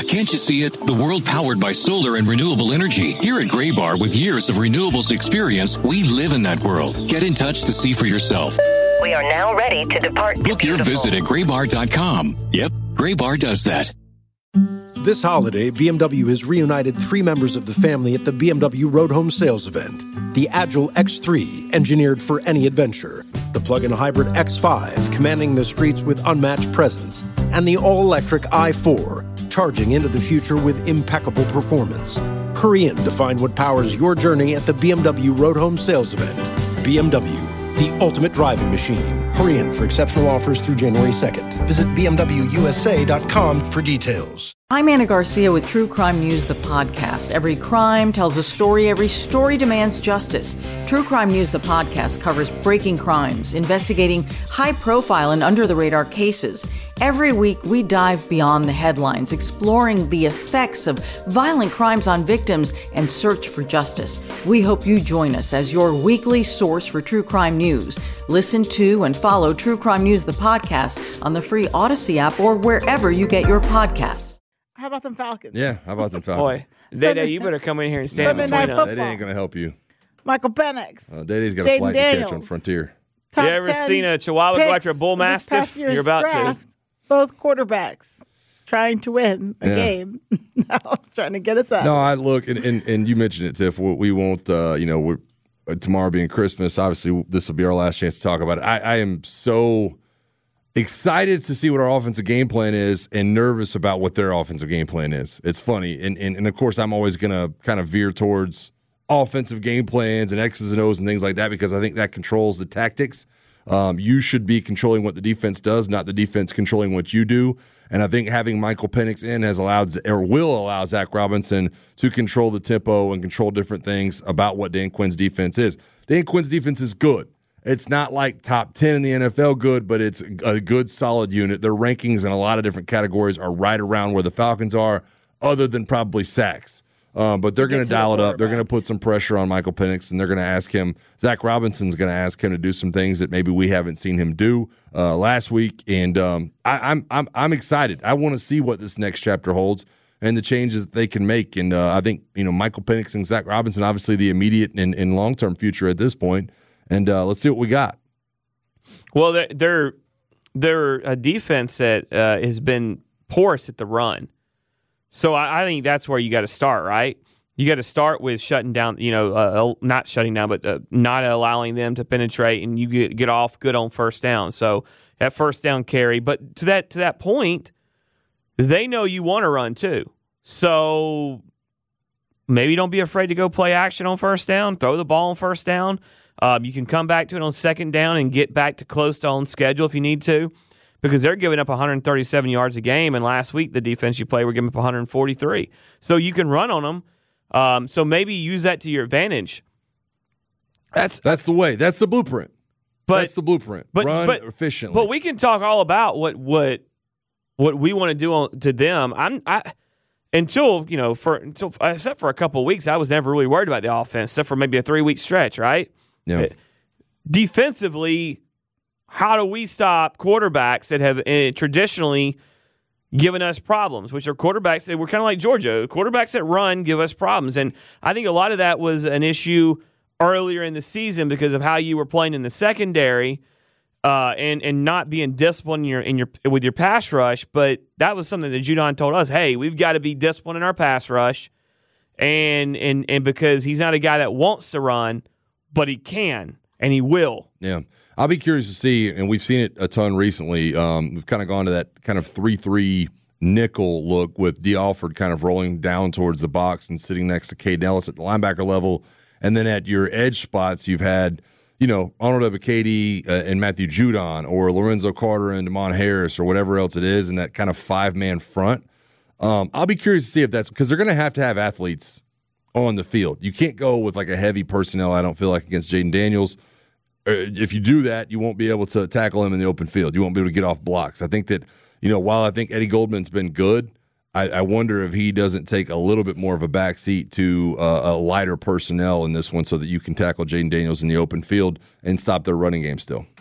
can't you see it? The world powered by solar and renewable energy. Here at Graybar, with years of renewables experience, we live in that world. Get in touch to see for yourself. We are now ready to depart. Book your visit at graybar.com. Yep, Graybar does that. This holiday, BMW has reunited 3 members of the family at the BMW Road Home Sales Event. The Agile X3, engineered for any adventure. The plug-in hybrid X5, commanding the streets with unmatched presence. And the all-electric i4, charging into the future with impeccable performance. Hurry in to find what powers your journey at the BMW Road Home Sales Event. BMW, the ultimate driving machine. Hurry in for exceptional offers through January 2nd. Visit BMWUSA.com for details. I'm Anna Garcia with True Crime News, the podcast. Every crime tells a story. Every story demands justice. True Crime News, the podcast, covers breaking crimes, investigating high-profile and under-the-radar cases. Every week, we dive beyond the headlines, exploring the effects of violent crimes on victims and search for justice. We hope you join us as your weekly source for true crime news. Listen to and follow True Crime News, the podcast, on the free Odyssey app or wherever you get your podcasts. How about them Falcons? Yeah, how about them Falcons? Boy, Day-Day, you better come in here and stand Sunday between Night us. Football. That ain't going to help you. Michael Penix. Day-Day's got a Jaden flight to catch on Daniels. Frontier. Top You ever 10 seen a Chihuahua go after a bull picks this mastiff? past year's You're about draft, to. Both quarterbacks trying to win a game. Now trying to get us out. No, I look, and you mentioned it, Tiff. We won't, we're, tomorrow being Christmas, obviously this will be our last chance to talk about it. I am so excited to see what our offensive game plan is and nervous about what their offensive game plan is. It's funny. And of course, I'm always going to kind of veer towards offensive game plans and X's and O's and things like that because I think that controls the tactics. You should be controlling what the defense does, not the defense controlling what you do. And I think having Michael Penix in has allowed or will allow Zach Robinson to control the tempo and control different things about what Dan Quinn's defense is. Dan Quinn's defense is good. It's not like top 10 in the NFL good, but it's a good, solid unit. Their rankings in a lot of different categories are right around where the Falcons are, other than probably sacks. But they're going to dial it up. They're going to put some pressure on Michael Penix, and they're going to ask him. Zach Robinson's going to ask him to do some things that maybe we haven't seen him do last week. And I'm excited. I want to see what this next chapter holds and the changes that they can make. And I think Michael Penix and Zach Robinson, obviously the immediate and long term future at this point. And let's see what we got. Well, they're a defense that has been porous at the run. So I think that's where you got to start, right? You got to start with shutting down, not shutting down, but not allowing them to penetrate, and you get off good on first down. So that first down carry. But to that point, they know you want to run too. So maybe don't be afraid to go play action on first down, throw the ball on first down. You can come back to it on second down and get back to close to on schedule if you need to, because they're giving up 137 yards a game, and last week the defense you play were giving up 143. So you can run on them. So maybe use that to your advantage. That's the way. That's the blueprint. That's the blueprint. Run efficiently. But we can talk all about what we want to do to them. Except for a couple of weeks, I was never really worried about the offense, except for maybe a 3-week stretch, right? Yeah. Defensively, how do we stop quarterbacks that have traditionally given us problems, which are quarterbacks that we're kind of like Georgia. Quarterbacks that run give us problems. And I think a lot of that was an issue earlier in the season because of how you were playing in the secondary and not being disciplined with your pass rush. But that was something that Judon told us, hey, we've got to be disciplined in our pass rush. And because he's not a guy that wants to run, but he can, and he will. Yeah. I'll be curious to see, and we've seen it a ton recently. We've kind of gone to that kind of 3-3 nickel look with D. Alford kind of rolling down towards the box and sitting next to Caden Ellis at the linebacker level. And then at your edge spots, you've had, Arnold Ebiketie and Matthew Judon, or Lorenzo Carter and Damon Harris, or whatever else it is, in that kind of 5-man front. I'll be curious to see if that's because they're going to have athletes on the field. You can't go with like a heavy personnel, I don't feel like, against Jaden Daniels. If you do that, you won't be able to tackle him in the open field. You won't be able to get off blocks. I think that, while I think Eddie Goldman's been good, I wonder if he doesn't take a little bit more of a backseat to a lighter personnel in this one so that you can tackle Jaden Daniels in the open field and stop their running game still.